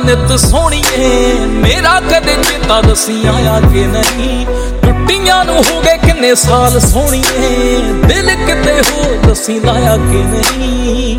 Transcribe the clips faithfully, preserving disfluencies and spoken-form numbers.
नित सोहणीए मेरा कदे चेता दसी आया कि नहीं। टुट्टियां नूं हो गए किन्ने साल सोहणीए दिल किते हो दसी लाया कि नहीं।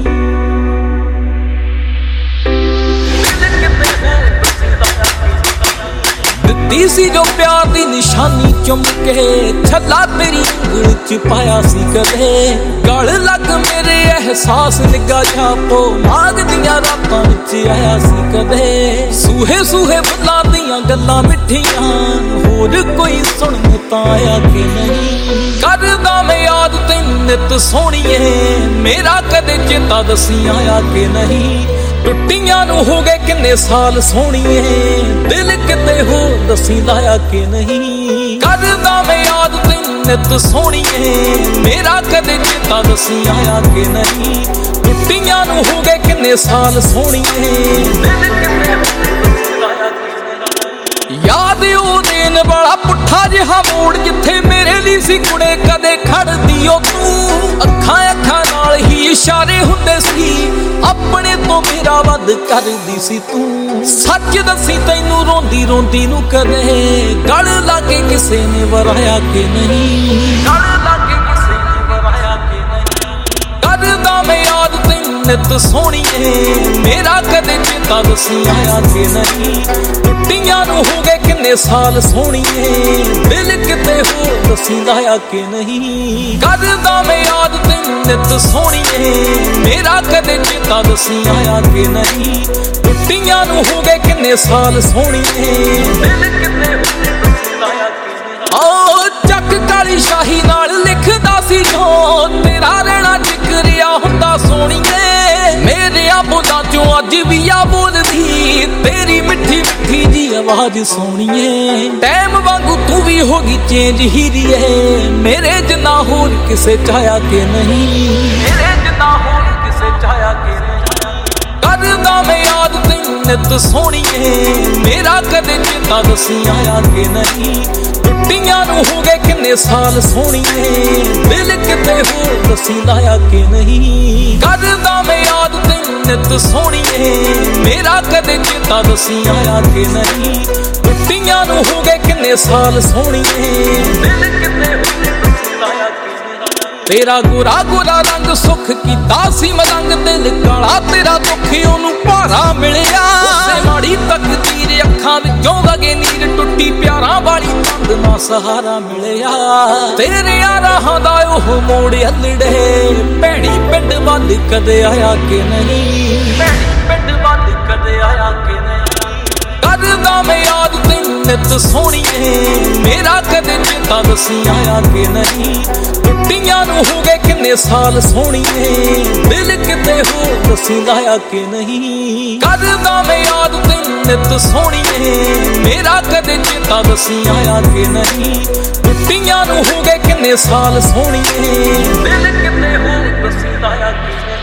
दी सी जो प्यार दी निशानी चुम के छला तेरी उंगल च पाया सी कदे। गल लग मेरे एहसास निगा छापो माग दियां रातां विच आया सी कदे। सूहे सूहे फुल्लां दियां गल्लां मिठियां होर कोई सुणन तां आया कि नहीं। करदा मैं याद तैनूं नित सोहणीए मेरा कदे चेता दसी आया कि नहीं। टुट्टियां नूं हो गए किन्ने साल सोहणीए दिल किते हो दसी लाया कि नहीं। करदा मैं याद तैनूं नित सोहणीए मेरा कदे चेता दसी आया कि नहीं। टुट्टियां नूं हो गए किन्ने साल सोहणीए दिल किते हो दसी लाया कि नहीं। याद ओ दिन बड़ा पुट्ठा जिहा मोड़ जिथे मेरे लिए सी कुड़े कदे खड़दी ओ तू। अखां अखां नाल ही इशारे हुंदे सी अपने तो मेरा वध करदी सी तू। सच दसी तैनूं रोंदी रोंदी नूं कदे गल लागे किसे ने वराया कि नहीं। गल लागे किसे ने वराया कि नहीं। करदा मैं याद तैनूं नित सोहणीए मेरा कदे चेता दसी आया कि नहीं। टुट्टियां नूं हो गए किन्ने साल सोहणीए दिल किते हो दसी लाया कि नहीं। करदा मैं याद तैनूं नित सोहणीए मेरा कदे चेता दसी आया कि नहीं। टुट्टियां नूं हो गए किन्ने साल सोहणीए दिल किते हो दसी लाया कि नहीं। ओ चक काली शाही नाल लिखदा सी जो तेरा रहना जिक्रिया हुंदा सोहणीए। मेरे बुलां चों अज भी आ बोलदी तेरी मिठी मिठी जी आवाज सोहणीए। टैम वांगू तू भी होगी चेंज हीरीए मेरे जिन्ना होर किसे चाया कि नहीं। मेरे जिन्ना होर किसे चाया कि नहीं। करदा मैं याद तैनूं नित सोहणीए मेरा कदे चेता दसी आया कि नहीं। टुट्टियां नूं हो गए किन्ने साल सोहणीए दिल किते हो दसी लाया कि नहीं। करदा मैं याद तैनूं नित सोहणीए मेरा कदे चेता दसी आया कि नहीं। टुट्टियां नूं हो गए किन्ने साल सोहणीए दिल किते हो दसी लाया कि नहीं। तेरा गोरा गोरा रंग सुख कीता सी मलंग दिल काला तेरा दुख ओनू भारा मिलिया। माड़ी तकदीर अखां विचों वगे नीर टुट्टी प्यारां वाली तंद ना सहारा मिलिया। तेरे राहां दा ओह मोड़ हलड़े भैणी पिंड वल कदे आया कि नहीं। भैणी पिंड वल कदे आया कि नहीं। करदा मैं याद तैनूं नित सोहणीए मेरा कदे चेता दसी आया कि नहीं। टुट्टियां नूं हो गए किन्ने साल सोहणीए दिल किते हो दसी लाया कि नहीं। करदा मैं याद तैनूं नित सोहणीए मेरा कदे चेता दसी आया कि नहीं। टुट्टियां नूं हो गए किन्ने साल सोहणीए दिल किते हो दसी लाया कि नहीं।